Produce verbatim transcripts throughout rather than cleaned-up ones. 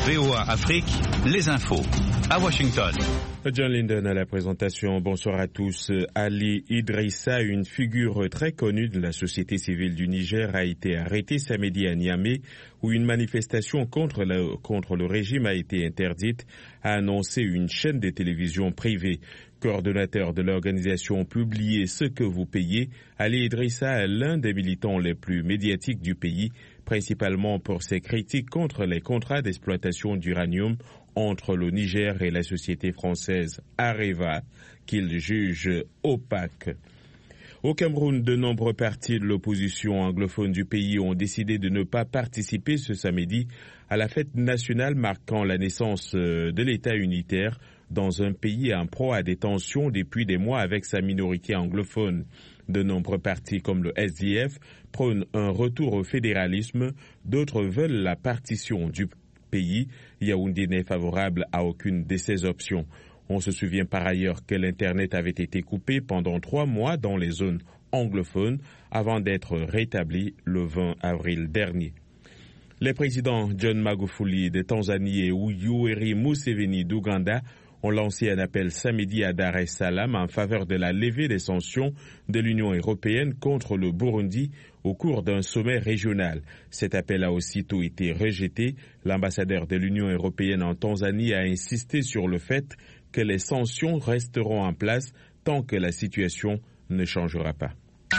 V O A Afrique, les infos. À Washington. John Linden à la présentation. Bonsoir à tous. Ali Idrissa, une figure très connue de la société civile du Niger, a été arrêté samedi à Niamey, où une manifestation contre le, contre le régime a été interdite, a annoncé une chaîne de télévision privée. Coordonnateur de l'organisation Publiez ce que vous payez, Ali Idrissa est l'un des militants les plus médiatiques du pays, principalement pour ses critiques contre les contrats d'exploitation d'uranium entre le Niger et la société française Areva, qu'il juge opaque. Au Cameroun, de nombreux partis de l'opposition anglophone du pays ont décidé de ne pas participer ce samedi à la fête nationale marquant la naissance de l'État unitaire dans un pays en proie à des tensions depuis des mois avec sa minorité anglophone. De nombreux partis comme le S D F prônent un retour au fédéralisme, d'autres veulent la partition du pays. Yaoundé n'est favorable à aucune de ces options. On se souvient par ailleurs que l'Internet avait été coupé pendant trois mois dans les zones anglophones avant d'être rétabli le vingt avril dernier. Les présidents John Magufuli de Tanzanie et Yoweri Museveni d'Ouganda ont lancé un appel samedi à Dar es Salaam en faveur de la levée des sanctions de l'Union européenne contre le Burundi au cours d'un sommet régional. Cet appel a aussitôt été rejeté. L'ambassadeur de l'Union européenne en Tanzanie a insisté sur le fait que les sanctions resteront en place tant que la situation ne changera pas.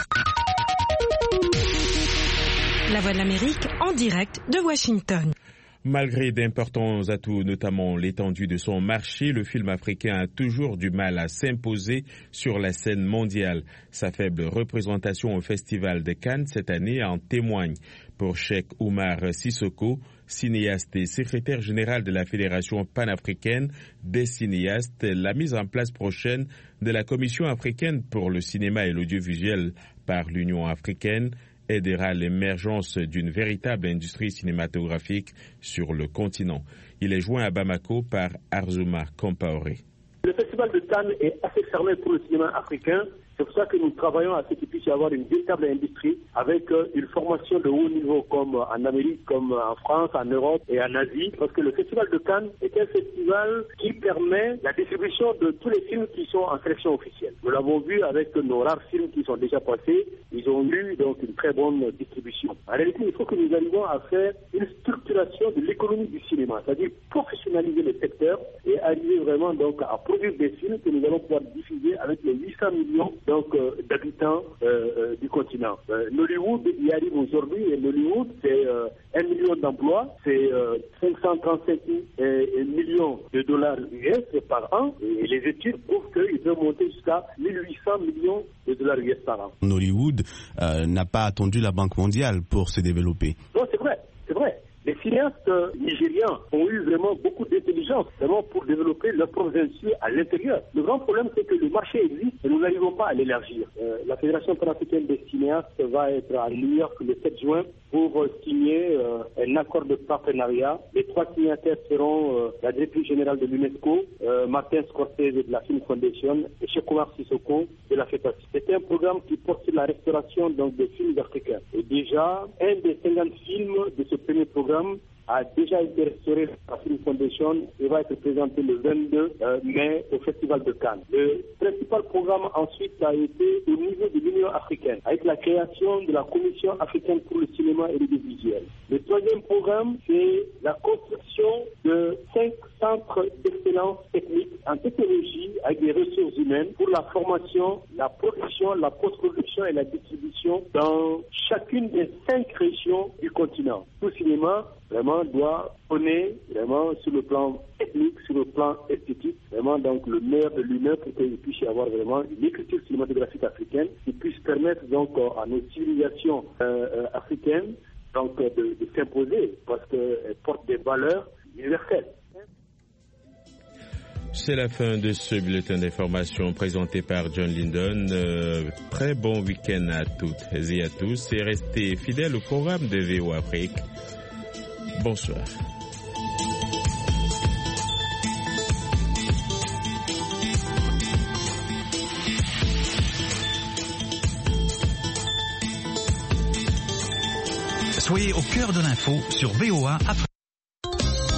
La Voix de l'Amérique en direct de Washington. Malgré d'importants atouts, notamment l'étendue de son marché, le film africain a toujours du mal à s'imposer sur la scène mondiale. Sa faible représentation au Festival de Cannes cette année en témoigne. Pour Cheikh Oumar Sissoko, cinéaste et secrétaire général de la Fédération panafricaine des cinéastes, la mise en place prochaine de la Commission africaine pour le cinéma et l'audiovisuel par l'Union africaine aidera l'émergence d'une véritable industrie cinématographique sur le continent. Il est joint à Bamako par Arzouma Compaoré. Le Festival de Cannes est assez fermé pour le cinéma africain. C'est pour ça que nous travaillons à ce qu'il puisse y avoir une véritable industrie avec une formation de haut niveau comme en Amérique, comme en France, en Europe et en Asie. Parce que le Festival de Cannes est un festival qui permet la distribution de tous les films qui sont en sélection officielle. Nous l'avons vu avec nos rares films qui sont déjà passés. Ils ont eu donc une très bonne distribution. En réalité, il faut que nous arrivions à faire une structuration de l'économie du cinéma, c'est-à-dire professionnaliser le secteur et arriver vraiment donc à produire des films que nous allons pouvoir diffuser avec les huit cents millions donc euh, d'habitants euh, euh, du continent. Euh, Nollywood y arrive aujourd'hui et Nollywood c'est euh, un million d'emplois, c'est euh, cinq cent trente-cinq millions de dollars U S par an et les études prouvent qu'il peut monter jusqu'à mille huit cents millions de dollars U S par an. Nollywood euh, n'a pas attendu la Banque mondiale pour se développer. Non, c'est vrai, c'est vrai. Les cinéastes euh, nigériens ont eu vraiment beaucoup d'intelligence vraiment pour développer leur propre industrie à l'intérieur. Le grand problème, c'est que le marché existe et nous n'arrivons pas à l'élargir. Euh, la Fédération panafricaine des cinéastes va être à New York le sept juin pour euh, signer euh, un accord de partenariat. Les trois signataires seront euh, la directrice générale de l'UNESCO, euh, Martin Scorsese de la Film Foundation et Cheikh Oumar Sissoko de la FEPAS. C'est un programme qui porte sur la restauration donc, des films africains. Et déjà, un des cinquante films de ce premier programme a déjà été restauré par la Film Foundation et va être présenté le vingt-deux mai au Festival de Cannes. Le principal programme ensuite a été au niveau de l'Union africaine, avec la création de la Commission africaine pour le cinéma et l'audiovisuel. Le troisième programme, c'est la construction de cinq centres d'excellence technique en technologie avec des ressources humaines pour la formation, la production, la post-production et la distribution dans chacune des cinq régions du continent. Tout cinéma vraiment doit donner vraiment sur le plan technique, sur le plan esthétique, vraiment donc le meilleur de lui-même pour qu'il puisse y avoir vraiment une écriture cinématographique africaine qui puisse permettre donc à nos civilisations euh, euh, africaines donc de, de s'imposer parce qu'elles portent des valeurs universelles. C'est la fin de ce bulletin d'information présenté par John Linden. Euh, très bon week-end à toutes et à tous et restez fidèles au programme de V O A Afrique. Bonsoir. Soyez au cœur de l'info sur V O A Afrique.